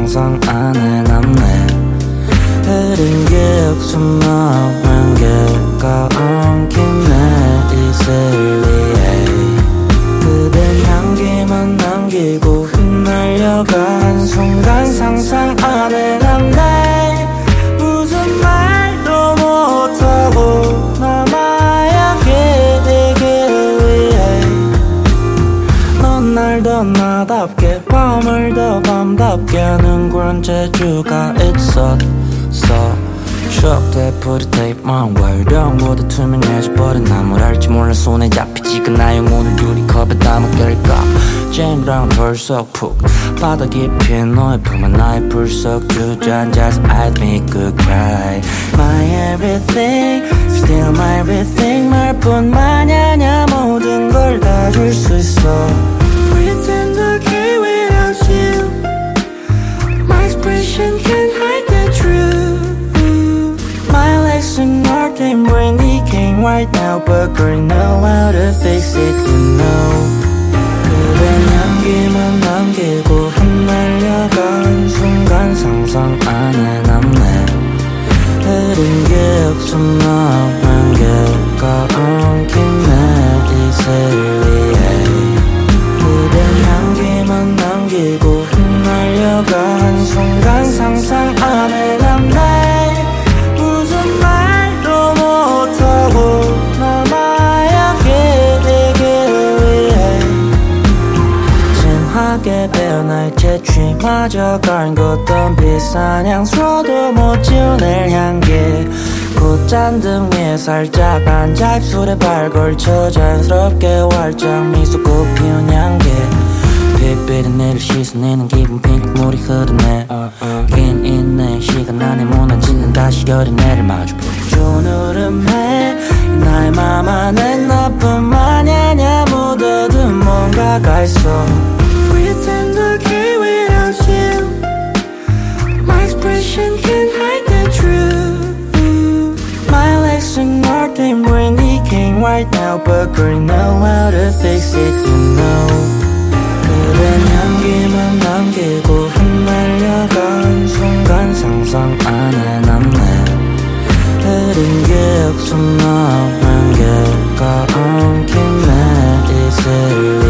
상상 안에 남네. 흐린 기억 속 한계가 엉킨 내 이슬 위에 그댄 향기만 남기고 흩날려간 순간 상상 안에 남네. 무슨 말도 못하고 남아야 해 길 위에. 넌 날 더 나답게 밤을 더 밤답게 하는 그런 재주가 있었어. 추억대 푸릿테이프만 월병보다 투명해져버린 나 뭘 할지 몰라 손에 잡히지가 나 영혼을 유리컵에 담아결까. 잼이랑 덜썩 푹 바다 깊이 너의 품에 나의 불석 주저앉아서 I'd make a cry. My everything, still my everything. 말뿐만이 아냐 모든 걸 다 줄 수 있어. Pretend okay without you. My expression can't hide the truth. My legs are nothing, brain decaying right now. But girl, know how to fix it, you know. 그댄 향기만 남기고 흩날려간 순간 상상 안에 남네. 흐린 기억 속 한계가 엉킨 내 이슬 위에 그댄 향기만 남기고 흩날려간 순간 상상 안에 남네. 무슨 말도 못하고 남아야 해 길 위에. 진하게 배어 나의 재취마저 가린 것던 비싼 향수도 못 지워낼 향기. 곧잔 등 위에 살짝 앉아 입술에 발 걸쳐 자연스럽게 활짝 미소 꽃피운 향기. 빛비린 내를 씻어내는 기분 핑크물이 흐르네. 긴 인내 시간 안에 무너지는 다시 여린 해를 마주보고 좋은 흐름에 나의 맘 안에 나뿐만이 아냐 묻어둔 뭔가가 있어. Pretend okay without you. My expression can't hide the truth. My legs are nothing, brain decaying right now. But girl, know how to fix it, you know. 그댄 향기만 남기고 흩날려간 순간 상상 안에 남네. 흐린 기억 속 한계가 엉킨 내 이슬